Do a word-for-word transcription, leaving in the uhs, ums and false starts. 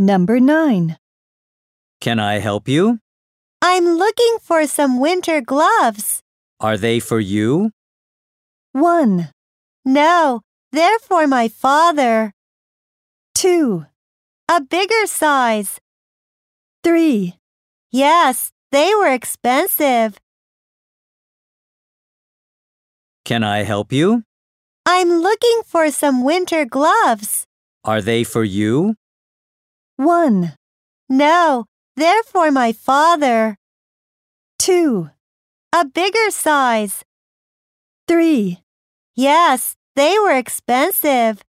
Number nine. Can I help you? I'm looking for some winter gloves. Are they for you? One, No, they're for my father. two, A bigger size. three. Yes, they were expensive. Can I help you? I'm looking for some winter gloves. Are they for you? One, No, they're for my father. two, A bigger size. three. Yes, they were expensive.